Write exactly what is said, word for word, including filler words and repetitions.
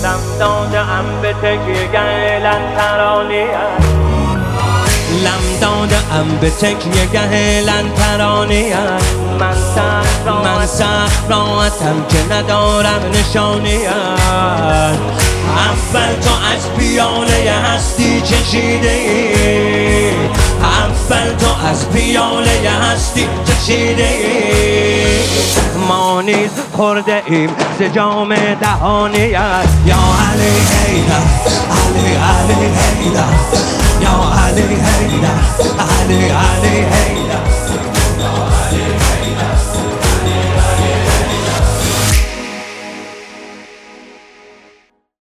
دم دادم به تکیه لن ترانی لم دادم به تکیه گه لن ترانی من سخت من سخت راحتم که ندارم نشانی اول تو از پیاله هستی چشیده ای اول تو از پیاله هستی چشیده ای ما نیز خورده ایم ز جام دهانیت یا علی حیدر علی علی حیدر